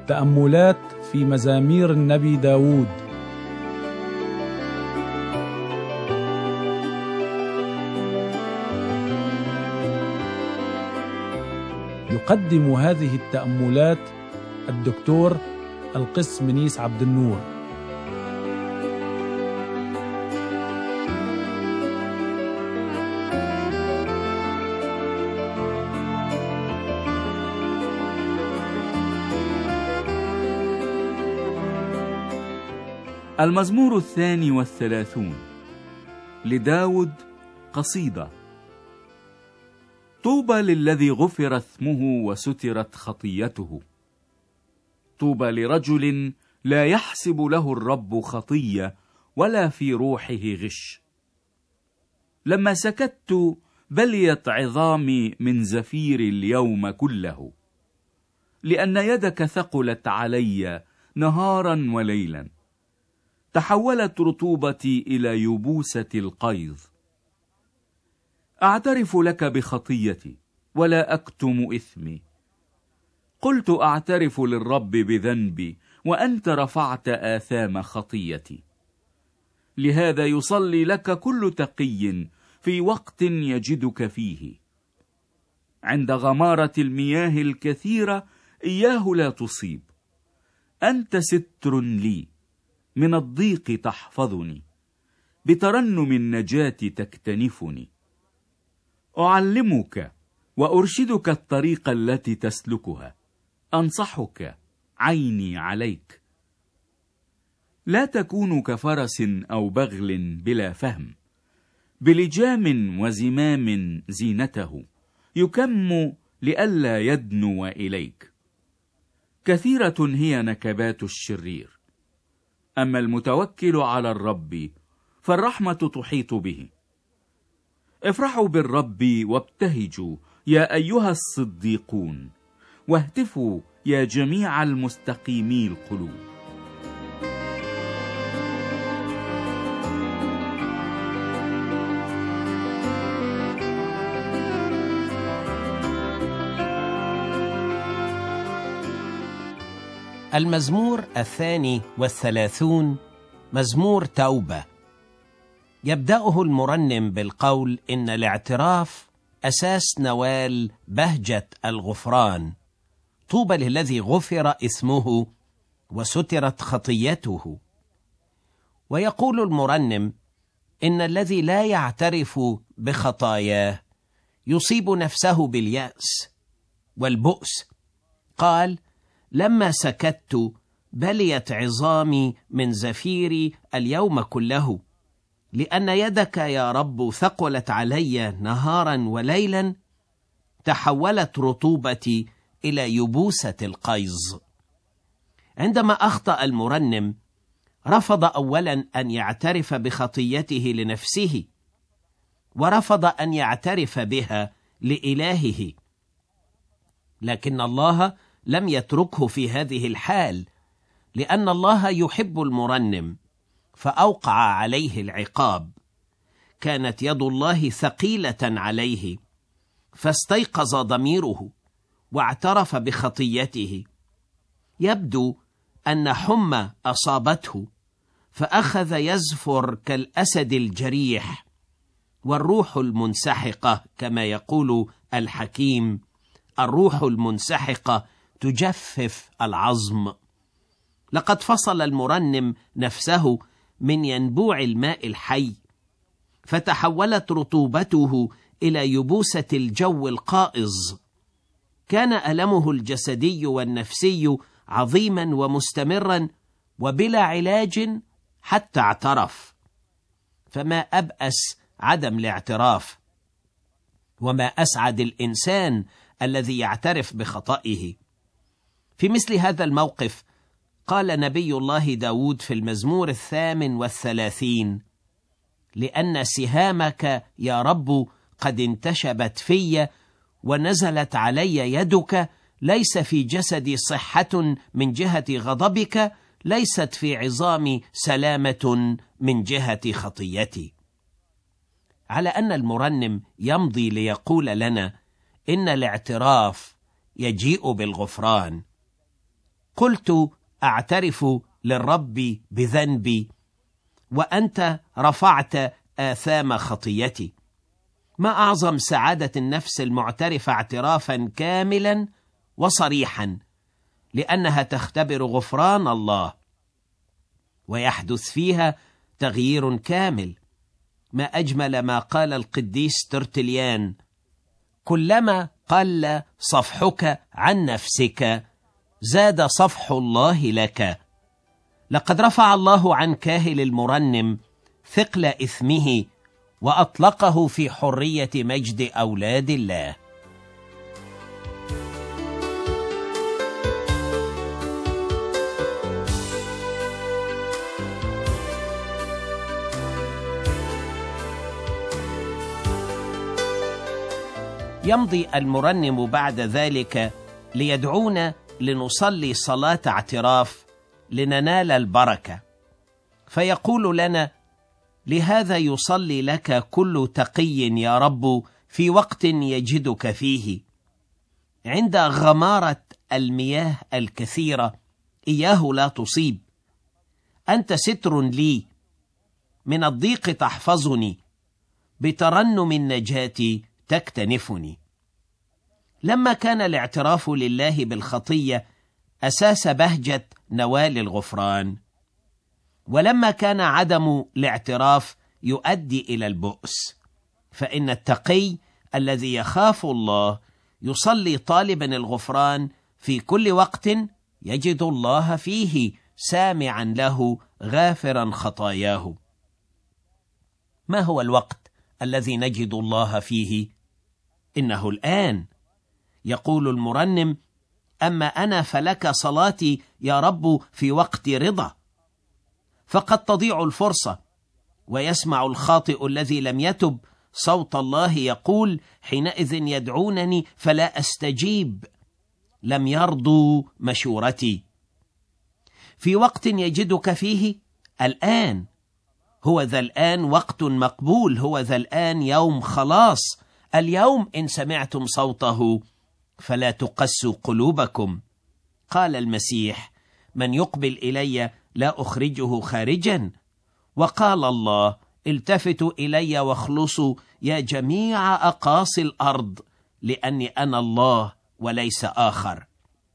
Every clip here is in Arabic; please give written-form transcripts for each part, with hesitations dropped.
تأملات في مزامير النبي داود. يقدم هذه التأملات الدكتور القس منيس عبد النور. المزمور 32 لداود، قصيدة. طوبى للذي غفر اسمه وسترت خطيته. طوبى لرجل لا يحسب له الرب خطية ولا في روحه غش. لما سكت بليت عظامي من زفير اليوم كله، لأن يدك ثقلت علي نهارا وليلا. تحولت رطوبتي إلى يبوسة القيظ. أعترف لك بخطيتي ولا أكتم إثمي. قلت أعترف للرب بذنبي وأنت رفعت آثام خطيتي. لهذا يصلي لك كل تقي في وقت يجدك فيه. عند غمارة المياه الكثيرة إياه لا تصيب. أنت ستر لي، من الضيق تحفظني، بترنم النجاة تكتنفني. أعلمك وأرشدك الطريق التي تسلكها، أنصحك عيني عليك. لا تكون كفرس أو بغل بلا فهم، بلجام وزمام زينته، يكم لئلا يدنو إليك. كثيرة هي نكبات الشرير، أما المتوكل على الرب فالرحمة تحيط به. افرحوا بالرب وابتهجوا يا أيها الصديقون، واهتفوا يا جميع المستقيمي القلوب. المزمور 32 مزمور توبة. يبدأه المرنم بالقول إن الاعتراف أساس نوال بهجة الغفران. طوبى للذي غفر إثمه وسترت خطيته. ويقول المرنم إن الذي لا يعترف بخطاياه يصيب نفسه باليأس والبؤس. قال: لما سكت بليت عظامي من زفيري اليوم كله، لأن يدك يا رب ثقلت علي نهارا وليلا. تحولت رطوبتي إلى يبوسة القيظ. عندما أخطأ المرنم رفض أولا أن يعترف بخطيته لنفسه، ورفض أن يعترف بها لإلهه. لكن الله لم يتركه في هذه الحال، لأن الله يحب المرنم فأوقع عليه العقاب. كانت يد الله ثقيلة عليه، فاستيقظ ضميره واعترف بخطيته. يبدو أن حمى أصابته، فأخذ يزفر كالأسد الجريح، والروح المنسحقة كما يقول الحكيم، الروح المنسحقة تجفف العظم. لقد فصل المرنم نفسه من ينبوع الماء الحي، فتحولت رطوبته إلى يبوسة الجو القائظ. كان ألمه الجسدي والنفسي عظيما ومستمرا وبلا علاج حتى اعترف. فما أبأس عدم الاعتراف، وما أسعد الإنسان الذي يعترف بخطئه. في مثل هذا الموقف قال نبي الله داود في المزمور 38: لأن سهامك يا رب قد انتشبت في ونزلت علي يدك، ليس في جسدي صحة من جهة غضبك، ليست في عظامي سلامة من جهة خطيتي. على أن المرنم يمضي ليقول لنا إن الاعتراف يجيء بالغفران. قلت أعترف للرب بذنبي، وأنت رفعت آثام خطيتي. ما أعظم سعادة النفس المعترفة اعترافا كاملا وصريحا، لأنها تختبر غفران الله ويحدث فيها تغيير كامل. ما أجمل ما قال القديس ترتليان: كلما قل صفحك عن نفسك زاد صفح الله لك. لقد رفع الله عن كاهل المرنم ثقل إثمه وأطلقه في حرية مجد أولاد الله. يمضي المرنم بعد ذلك ليدعونا لنصلي صلاة اعتراف لننال البركة، فيقول لنا: لهذا يصلي لك كل تقي يا رب في وقت يجدك فيه، عند غمارة المياه الكثيرة إياه لا تصيب. أنت ستر لي، من الضيق تحفظني، بترنم النجاة تكتنفني. لما كان الاعتراف لله بالخطية أساس بهجة نوال الغفران، ولما كان عدم الاعتراف يؤدي إلى البؤس، فإن التقي الذي يخاف الله يصلي طالبا الغفران في كل وقت يجد الله فيه سامعا له غافرا خطاياه. ما هو الوقت الذي نجد الله فيه؟ إنه الآن. يقول المرنم: أما أنا فلك صلاتي يا رب في وقت رضا. فقد تضيع الفرصة، ويسمع الخاطئ الذي لم يتب صوت الله يقول حينئذ: يدعونني فلا أستجيب، لم يرضوا مشورتي. في وقت يجدك فيه الآن. هو ذا الآن وقت مقبول، هو ذا الآن يوم خلاص. اليوم إن سمعتم صوته فلا تقسوا قلوبكم. قال المسيح: من يقبل إلي لا أخرجه خارجا. وقال الله: التفتوا إلي واخلصوا يا جميع أقاصي الأرض، لأني أنا الله وليس آخر.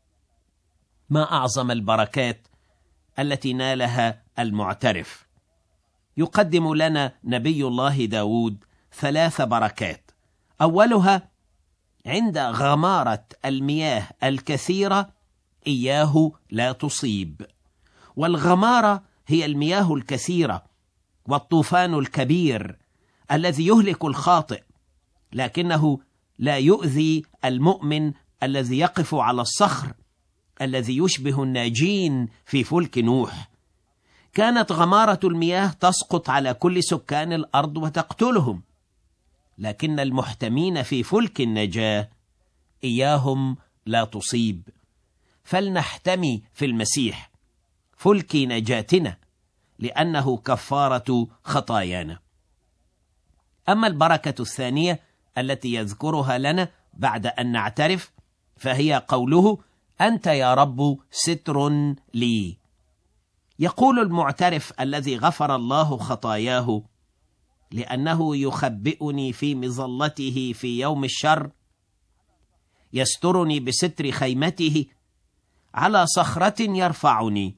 ما أعظم البركات التي نالها المعترف. يقدم لنا نبي الله داود 3 بركات. أولها: عند غمارة المياه الكثيرة إياه لا تصيب. والغمارة هي المياه الكثيرة والطوفان الكبير الذي يهلك الخاطئ، لكنه لا يؤذي المؤمن الذي يقف على الصخر الذي يشبه الناجين في فلك نوح. كانت غمارة المياه تسقط على كل سكان الأرض وتقتلهم، لكن المحتمين في فلك النجاة إياهم لا تصيب. فلنحتمي في المسيح فلك نجاتنا، لأنه كفارة خطايانا. أما البركة الثانية التي يذكرها لنا بعد أن نعترف فهي قوله: أنت يا رب ستر لي. يقول المعترف الذي غفر الله خطاياه: لأنه يخبئني في مظلته في يوم الشر، يسترني بستر خيمته، على صخرة يرفعني.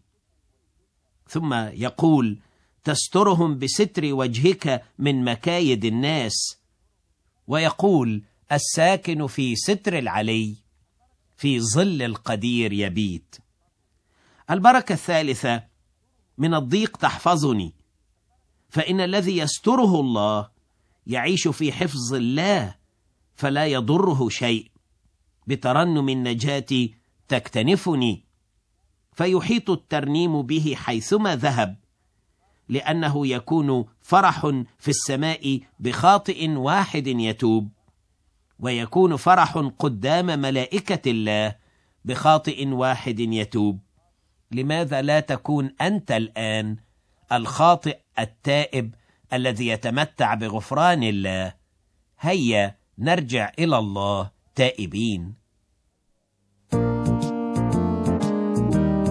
ثم يقول: تسترهم بستر وجهك من مكايد الناس. ويقول: الساكن في ستر العلي في ظل القدير يبيت. البركة الثالثة: من الضيق تحفظني. فإن الذي يستره الله يعيش في حفظ الله فلا يضره شيء. بترنم النجاة تكتنفني، فيحيط الترنيم به حيثما ذهب، لأنه يكون فرح في السماء بخاطئ واحد يتوب، ويكون فرح قدام ملائكة الله بخاطئ واحد يتوب. لماذا لا تكون أنت الآن الخاطئ التائب الذي يتمتع بغفران الله؟ هيا نرجع إلى الله تائبين.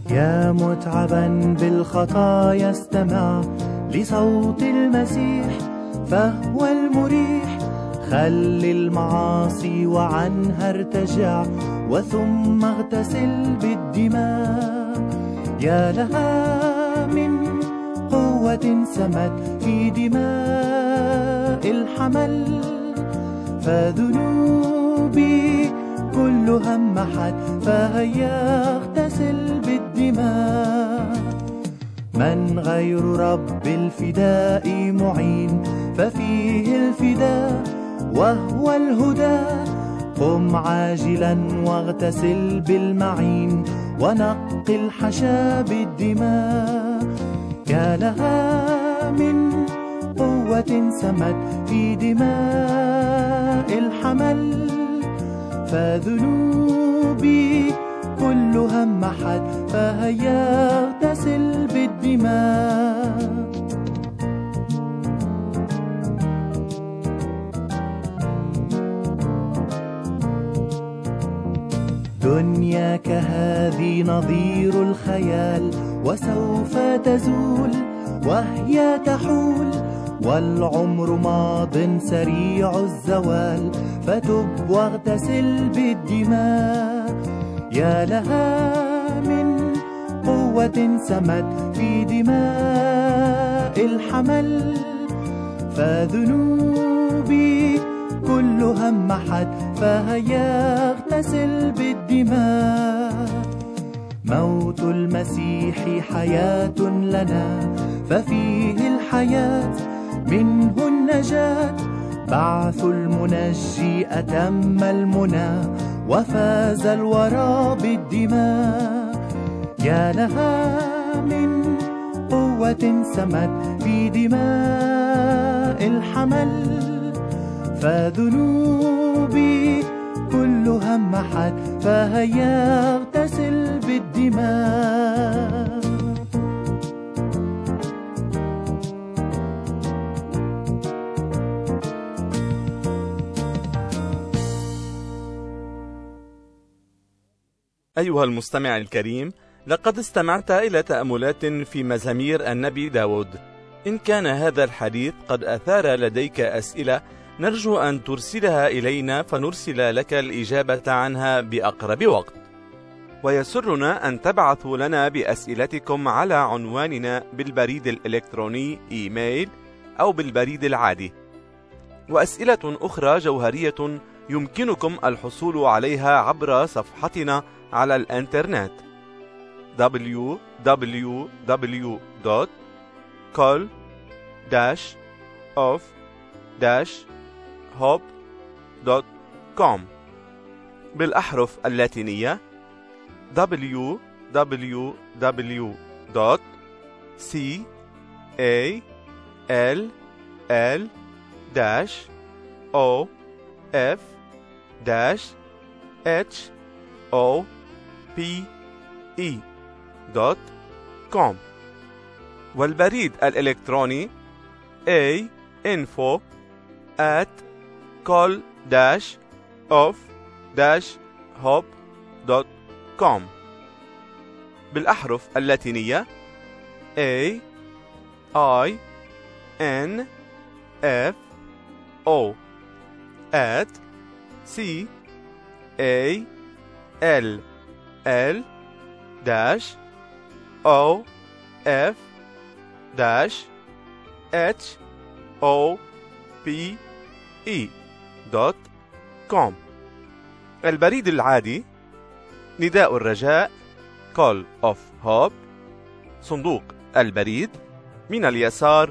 يا متعبا بالخطايا استمع لصوت المسيح فهو المريح. خل المعاصي وعنها ارتجع وثم اغتسل بالدماء. يا لها من قوة سمت في دماء الحمل، فذنوبي كلها محت فهيا اغتسل بالدماء. من غير رب الفداء معين ففيه الفداء وهو الهدى. قم عاجلا واغتسل بالمعين ونق الحشا بالدماء. يا لها من قوة سمت في دماء الحمل، فذنوبي كلها محت فهيا اغتسل بالدماء. دنياك هذه نظير الخيال وسوف تزول وهي تحول، والعمر ماض سريع الزوال، فتب واغتسل بالدماء. يا لها من قوة سمت في دماء الحمل، فذنوبي كلها محت فهيا اغتسل بالدماء. موت المسيح حياة لنا ففيه الحياة منه النجاة. بعث المنجي أتم المنى وفاز الورى بالدماء. يا لها من قوة سمت في دماء الحمل، فذنوبي كلها محت فهيا اغتسل بالدماء. أيها المستمع الكريم، لقد استمعت إلى تأملات في مزامير النبي داود. إن كان هذا الحديث قد أثار لديك أسئلة، نرجو أن ترسلها إلينا فنرسل لك الإجابة عنها بأقرب وقت. ويسرنا أن تبعثوا لنا بأسئلتكم على عنواننا بالبريد الإلكتروني إيميل أو بالبريد العادي. وأسئلة أخرى جوهرية يمكنكم الحصول عليها عبر صفحتنا على الإنترنت www.call-of-hope.com بالأحرف اللاتينية www.call-of-hope.com والبريد الإلكتروني info@call-of-hope.com بالأحرف اللاتينية info@call-of-hope.com البريد العادي نداء الرجاء Call of Hope، صندوق البريد من اليسار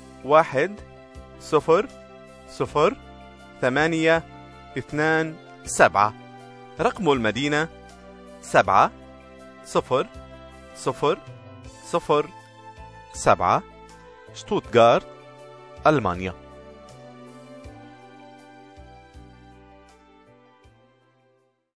1002827، رقم المدينة 70007، شتوتغارت، ألمانيا.